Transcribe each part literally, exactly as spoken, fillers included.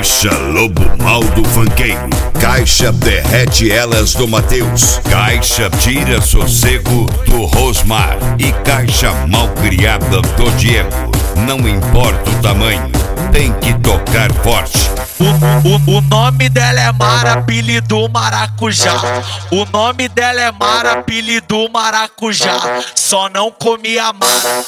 Caixa Lobo Mal do Funkeiro. Caixa derrete elas do Mateus. Caixa tira sossego do Rosmar. E caixa mal criada do Diego. Não importa o tamanho, tem que tocar forte. O, o, o nome dela é Mara, apelido Maracujá. O nome dela é Mara, apelido Maracujá. Só não comia Mara,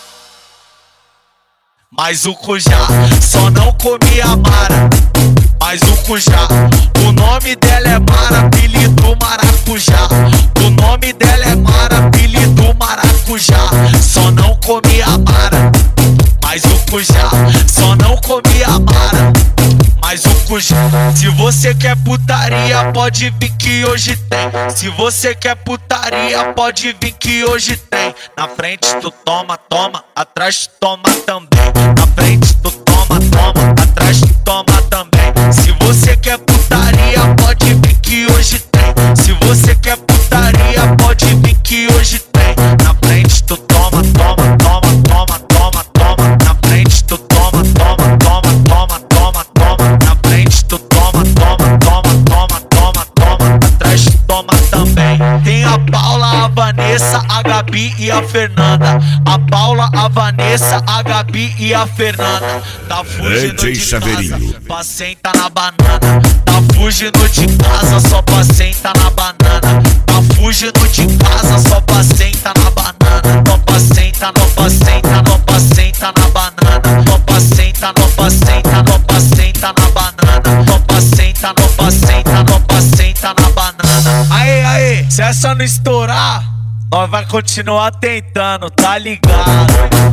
mas o Cujá. Só não comia Mara, mas o Cujá. O nome dela é Mara, apelido Maracujá. O nome dela é Mara, apelido Maracujá. Só não comia Mara, mas o Cujá. Só não comia Mara, mas o Cujá. Se você quer putaria, pode vir que hoje tem. Se você quer putaria, pode vir que hoje tem. Na frente tu toma, toma, atrás tu toma também. Na frente tu toma, toma, atrás tu toma também. Se você quer putaria, pode vir que hoje tem. Se você quer putaria, pode vir que hoje tem. Na frente tu toma, toma, toma, toma, toma, toma. Na frente tu toma, toma, toma, toma, toma, toma. Na frente tu toma, toma, toma, toma, toma, toma. Atrás tu toma também. Tem a Paula, a Vanessa, a Gabi e a Fernanda. A Paula, a Vanessa, a Gabi e a Fernanda. Tá fugindo D J de Chaveirinho. casa, pra sentar na banana. Tá fugindo de casa, só pra sentar na banana. Tá fugindo de casa, só pra sentar na banana. Não pra sentar, não pra sentar, não pra sentar na banana. Não pra sentar, não pra sentar, não pra sentar na banana. Não pra sentar, não pra sentar, não pra sentar na banana. Aê, aê, se essa não estourar, nós vai continuar tentando, tá ligado?